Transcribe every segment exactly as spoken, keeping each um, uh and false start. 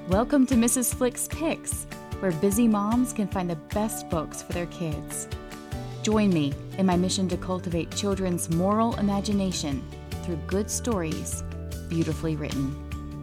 Welcome to Missus Flick's Picks, where busy moms can find the best books for their kids. Join me in my mission to cultivate children's moral imagination through good stories, beautifully written.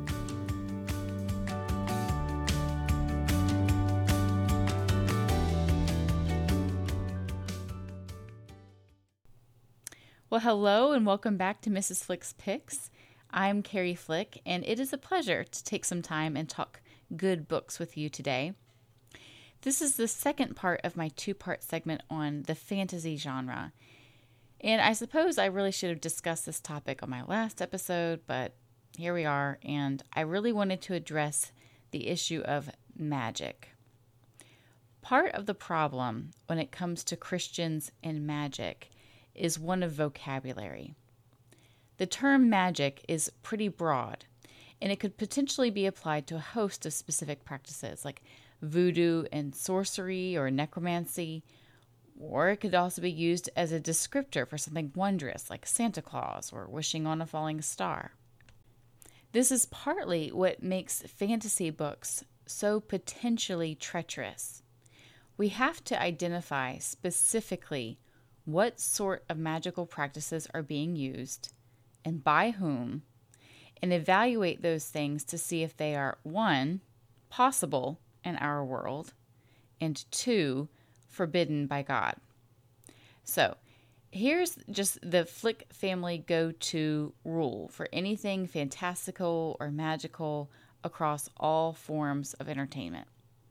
Well, hello and welcome back to Missus Flick's Picks. I'm Carrie Flick, and it is a pleasure to take some time and talk good books with you today. This is the second part of my two-part segment on the fantasy genre. And I suppose I really should have discussed this topic on my last episode, but here we are, and I really wanted to address the issue of magic. Part of the problem when it comes to Christians and magic is one of vocabulary. The term magic is pretty broad, and it could potentially be applied to a host of specific practices like voodoo and sorcery or necromancy, or it could also be used as a descriptor for something wondrous like Santa Claus or wishing on a falling star. This is partly what makes fantasy books so potentially treacherous. We have to identify specifically what sort of magical practices are being used and by whom, and evaluate those things to see if they are, one, possible in our world, and two, forbidden by God. So, here's just the Flick family go-to rule for anything fantastical or magical across all forms of entertainment.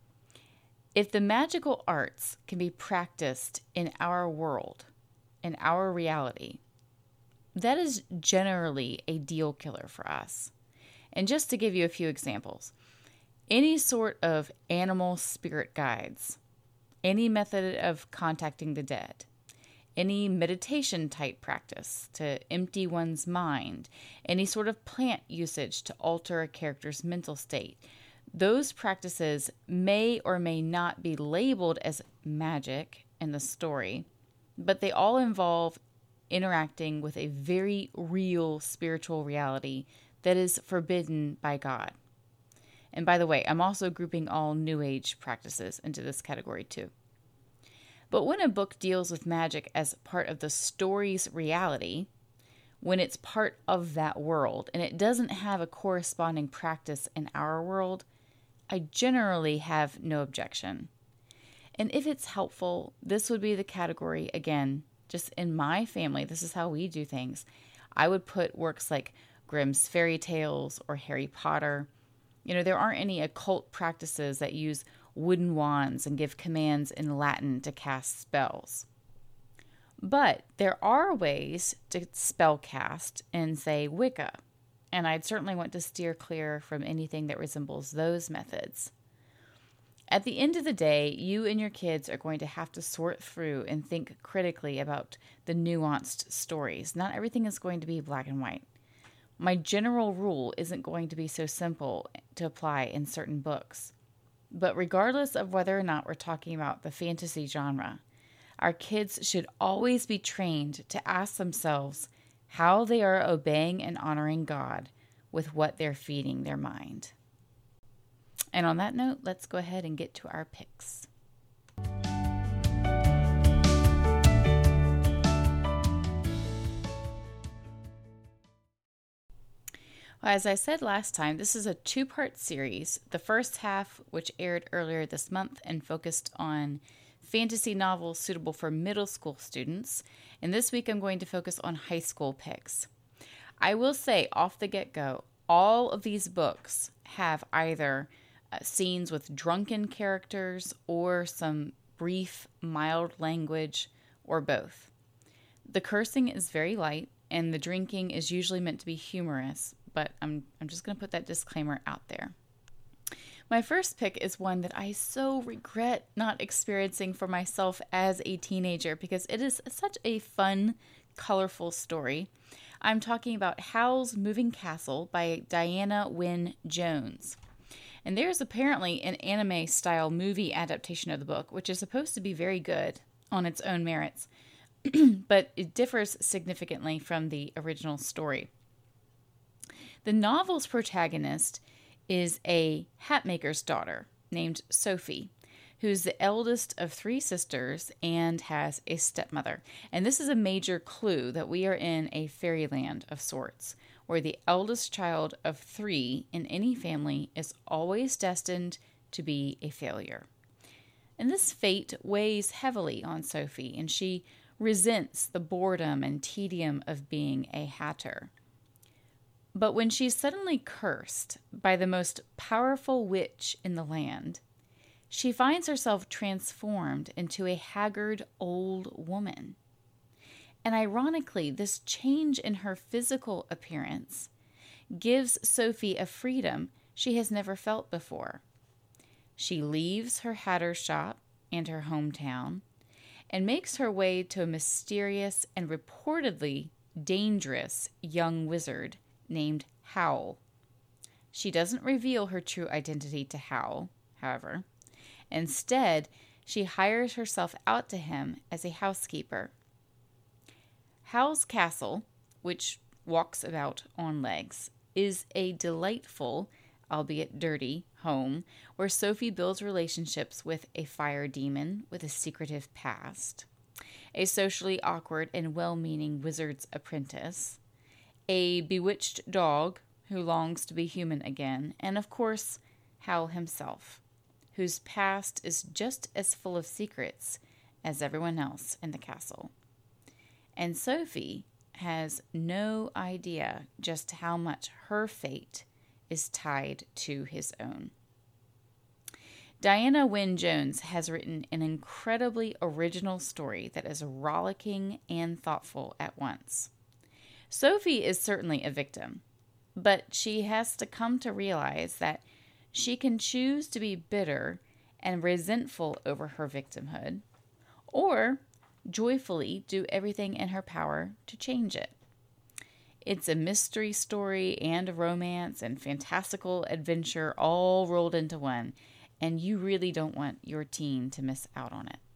If the magical arts can be practiced in our world, in our reality, that is generally a deal killer for us. And just to give you a few examples, any sort of animal spirit guides, any method of contacting the dead, any meditation type practice to empty one's mind, any sort of plant usage to alter a character's mental state, those practices may or may not be labeled as magic in the story, but they all involve interacting with a very real spiritual reality that is forbidden by God. And by the way, I'm also grouping all New Age practices into this category too. But when a book deals with magic as part of the story's reality, when it's part of that world and it doesn't have a corresponding practice in our world, I generally have no objection. And if it's helpful, this would be the category, again, just in my family, this is how we do things. I would put works like Grimm's Fairy Tales or Harry Potter. You know, there aren't any occult practices that use wooden wands and give commands in Latin to cast spells. But there are ways to spell cast in, say, Wicca, and I'd certainly want to steer clear from anything that resembles those methods. At the end of the day, you and your kids are going to have to sort through and think critically about the nuanced stories. Not everything is going to be black and white. My general rule isn't going to be so simple to apply in certain books. But regardless of whether or not we're talking about the fantasy genre, our kids should always be trained to ask themselves how they are obeying and honoring God with what they're feeding their mind. And on that note, let's go ahead and get to our picks. Well, as I said last time, this is a two-part series. The first half, which aired earlier this month and focused on fantasy novels suitable for middle school students. And this week I'm going to focus on high school picks. I will say off the get-go, all of these books have either Uh, scenes with drunken characters or some brief, mild language, or both. The cursing is very light, and the drinking is usually meant to be humorous, but I'm, I'm just going to put that disclaimer out there. My first pick is one that I so regret not experiencing for myself as a teenager because it is such a fun, colorful story. I'm talking about Howl's Moving Castle by Diana Wynne Jones. And there's apparently an anime-style movie adaptation of the book, which is supposed to be very good on its own merits, but it differs significantly from the original story. The novel's protagonist is a hatmaker's daughter named Sophie, who's the eldest of three sisters and has a stepmother. And this is a major clue that we are in a fairyland of sorts, where the eldest child of three in any family is always destined to be a failure. And this fate weighs heavily on Sophie, and she resents the boredom and tedium of being a hatter. But when she's suddenly cursed by the most powerful witch in the land, she finds herself transformed into a haggard old woman. And ironically, this change in her physical appearance gives Sophie a freedom she has never felt before. She leaves her hatter shop and her hometown and makes her way to a mysterious and reportedly dangerous young wizard named Howl. She doesn't reveal her true identity to Howl, however. Instead, she hires herself out to him as a housekeeper. Howl's castle, which walks about on legs, is a delightful, albeit dirty, home where Sophie builds relationships with a fire demon with a secretive past, a socially awkward and well-meaning wizard's apprentice, a bewitched dog who longs to be human again, and of course, Howl himself, whose past is just as full of secrets as everyone else in the castle. And Sophie has no idea just how much her fate is tied to his own. Diana Wynne Jones has written an incredibly original story that is rollicking and thoughtful at once. Sophie is certainly a victim, but she has to come to realize that she can choose to be bitter and resentful over her victimhood, or joyfully do everything in her power to change it. It's a mystery story and a romance and fantastical adventure all rolled into one, and you really don't want your teen to miss out on it.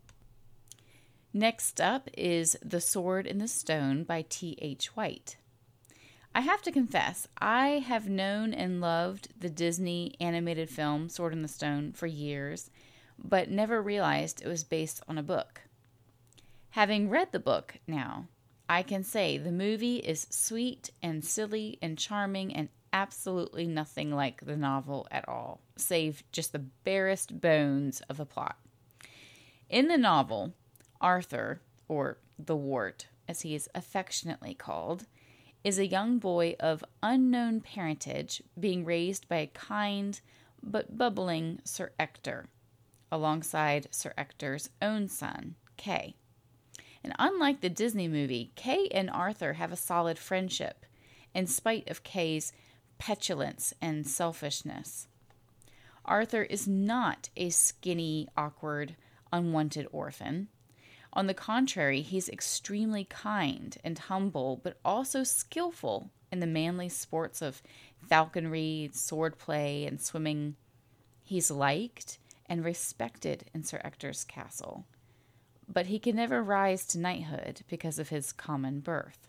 Next up is The Sword in the Stone by T H White. I have to confess, I have known and loved the Disney animated film Sword in the Stone for years, but never realized it was based on a book. Having read the book now, I can say the movie is sweet and silly and charming and absolutely nothing like the novel at all, save just the barest bones of a plot. In the novel, Arthur, or the Wart, as he is affectionately called, is a young boy of unknown parentage being raised by a kind but bubbling Sir Ector, alongside Sir Ector's own son, Kay. And unlike the Disney movie, Kay and Arthur have a solid friendship, in spite of Kay's petulance and selfishness. Arthur is not a skinny, awkward, unwanted orphan. On the contrary, he's extremely kind and humble, but also skillful in the manly sports of falconry, swordplay, and swimming. He's liked and respected in Sir Ector's castle, but he can never rise to knighthood because of his common birth.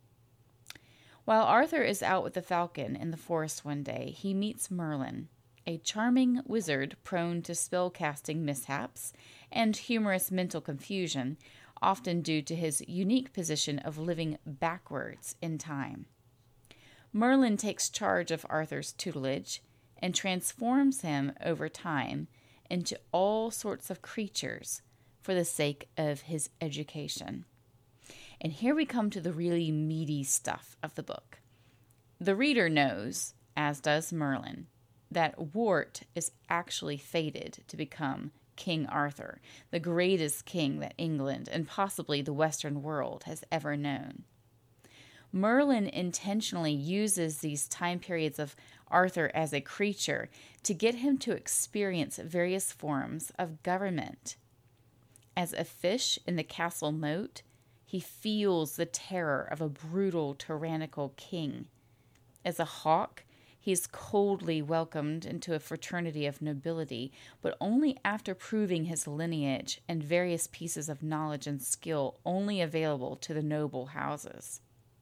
While Arthur is out with the falcon in the forest one day, he meets Merlin, a charming wizard prone to spell-casting mishaps and humorous mental confusion, often due to his unique position of living backwards in time. Merlin takes charge of Arthur's tutelage and transforms him over time into all sorts of creatures for the sake of his education. And here we come to the really meaty stuff of the book. The reader knows, as does Merlin, that Wart is actually fated to become King Arthur, the greatest king that England and possibly the Western world has ever known. Merlin intentionally uses these time periods of Arthur as a creature to get him to experience various forms of government. As a fish in the castle moat, he feels the terror of a brutal, tyrannical king. As a hawk, he is coldly welcomed into a fraternity of nobility, but only after proving his lineage and various pieces of knowledge and skill only available to the noble houses.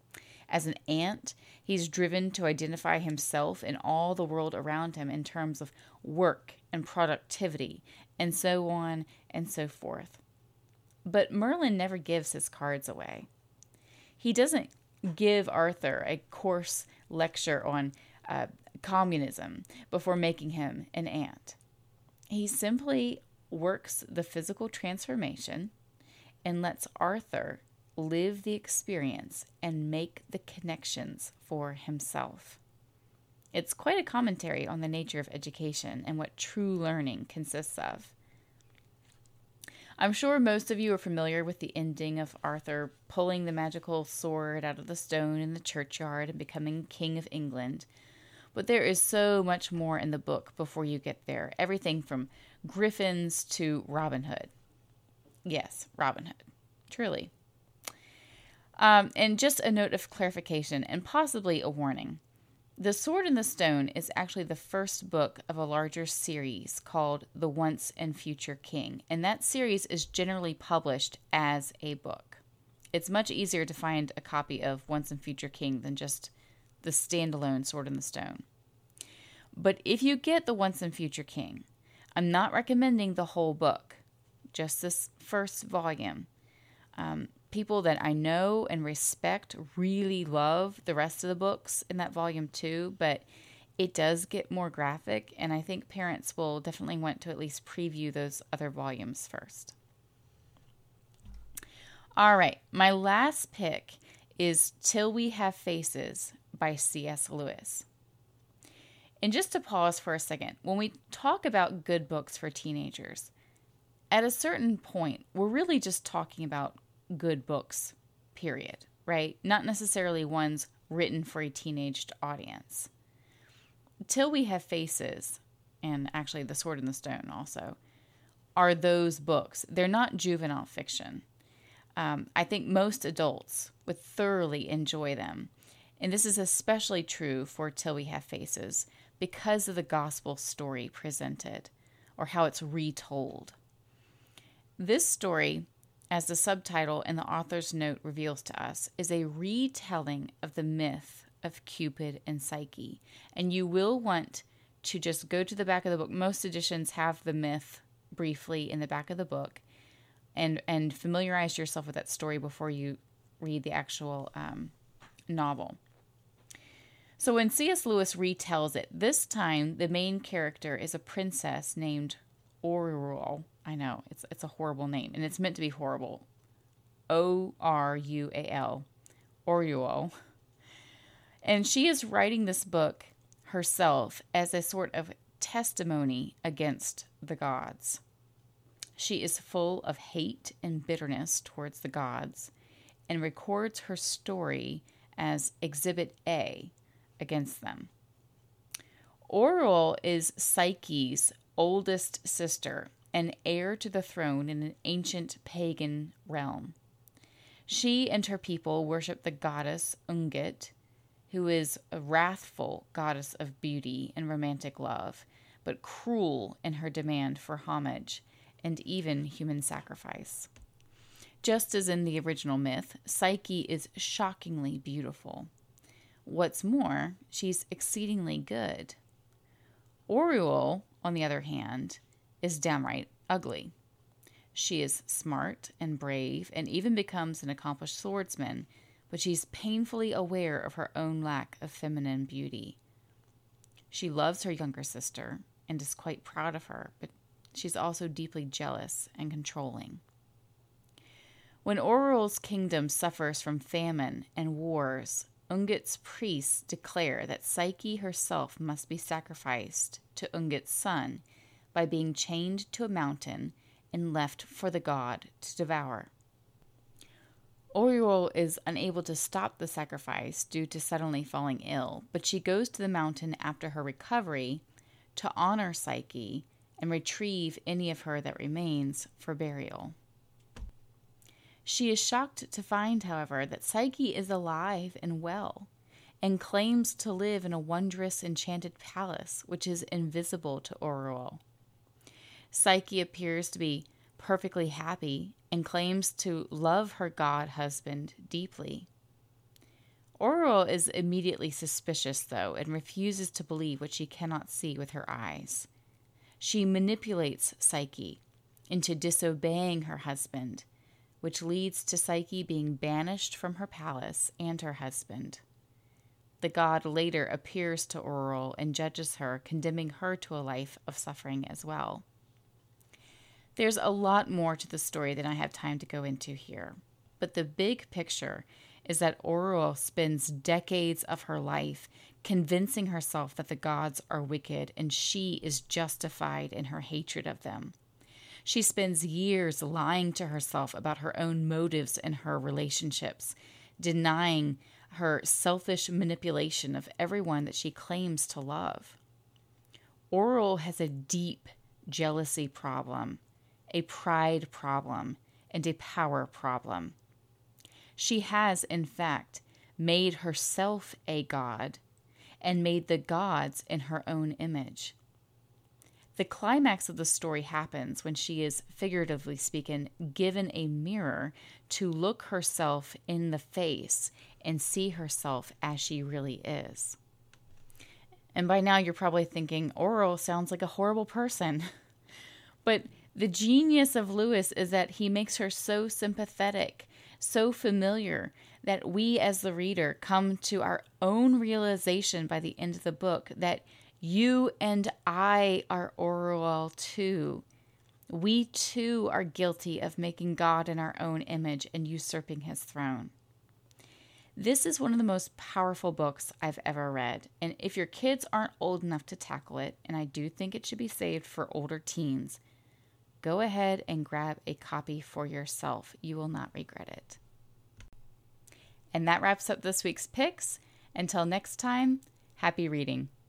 As an ant, he's driven to identify himself and all the world around him in terms of work and productivity, and so on and so forth. But Merlin never gives his cards away. He doesn't give Arthur a course lecture on uh, communism before making him an ant. He simply works the physical transformation and lets Arthur live the experience and make the connections for himself. It's quite a commentary on the nature of education and what true learning consists of. I'm sure most of you are familiar with the ending of Arthur pulling the magical sword out of the stone in the churchyard and becoming King of England. But there is so much more in the book before you get there. Everything from griffins to Robin Hood. Yes, Robin Hood. Truly. Um, and just a note of clarification and possibly a warning. The Sword in the Stone is actually the first book of a larger series called The Once and Future King, and that series is generally published as a book. It's much easier to find a copy of Once and Future King than just the standalone Sword in the Stone. But if you get The Once and Future King, I'm not recommending the whole book, just this first volume. Um, people that I know and respect really love the rest of the books in that volume too, but it does get more graphic, and I think parents will definitely want to at least preview those other volumes first. All right, my last pick is Till We Have Faces by C S Lewis. And just to pause for a second, when we talk about good books for teenagers, at a certain point, we're really just talking about good books, period, right? Not necessarily ones written for a teenaged audience. Till We Have Faces, and actually The Sword in the Stone also, are those books. They're not juvenile fiction. Um, I think most adults would thoroughly enjoy them. And this is especially true for Till We Have Faces because of the gospel story presented, or how it's retold. This story, as the subtitle and the author's note reveals to us, is a retelling of the myth of Cupid and Psyche. And you will want to just go to the back of the book. Most editions have the myth briefly in the back of the book, and, and familiarize yourself with that story before you read the actual um, novel. So when C S Lewis retells it, this time the main character is a princess named Orual. I know, it's it's a horrible name, and it's meant to be horrible. O R U A L. Orual. And she is writing this book herself as a sort of testimony against the gods. She is full of hate and bitterness towards the gods, and records her story as Exhibit A against them. Orual is Psyche's oldest sister and heir to the throne in an ancient pagan realm. She and her people worship the goddess Ungit, who is a wrathful goddess of beauty and romantic love, but cruel in her demand for homage and even human sacrifice. Just as in the original myth, Psyche is shockingly beautiful. What's more, she's exceedingly good. Orual, on the other hand, is downright ugly. She is smart and brave and even becomes an accomplished swordsman, but she's painfully aware of her own lack of feminine beauty. She loves her younger sister and is quite proud of her, but she's also deeply jealous and controlling. When Orual's kingdom suffers from famine and wars, Ungit's priests declare that Psyche herself must be sacrificed to Ungit's son by being chained to a mountain and left for the god to devour. Orual is unable to stop the sacrifice due to suddenly falling ill, but she goes to the mountain after her recovery to honor Psyche and retrieve any of her that remains for burial. She is shocked to find, however, that Psyche is alive and well, and claims to live in a wondrous enchanted palace which is invisible to Orual. Psyche appears to be perfectly happy and claims to love her god husband deeply. Aurorel is immediately suspicious, though, and refuses to believe what she cannot see with her eyes. She manipulates Psyche into disobeying her husband, which leads to Psyche being banished from her palace and her husband. The god later appears to Aurorel and judges her, condemning her to a life of suffering as well. There's a lot more to the story than I have time to go into here, but the big picture is that Aurorel spends decades of her life convincing herself that the gods are wicked and she is justified in her hatred of them. She spends years lying to herself about her own motives in her relationships, denying her selfish manipulation of everyone that she claims to love. Aurorel has a deep jealousy problem, a pride problem, and a power problem. She has, in fact, made herself a god and made the gods in her own image. The climax of the story happens when she is, figuratively speaking, given a mirror to look herself in the face and see herself as she really is. And by now you're probably thinking, Aurorel sounds like a horrible person. But the genius of Lewis is that he makes her so sympathetic, so familiar, that we as the reader come to our own realization by the end of the book that you and I are Aurorel too. We too are guilty of making God in our own image and usurping his throne. This is one of the most powerful books I've ever read, and if your kids aren't old enough to tackle it, and I do think it should be saved for older teens, go ahead and grab a copy for yourself. You will not regret it. And that wraps up this week's picks. Until next time, happy reading.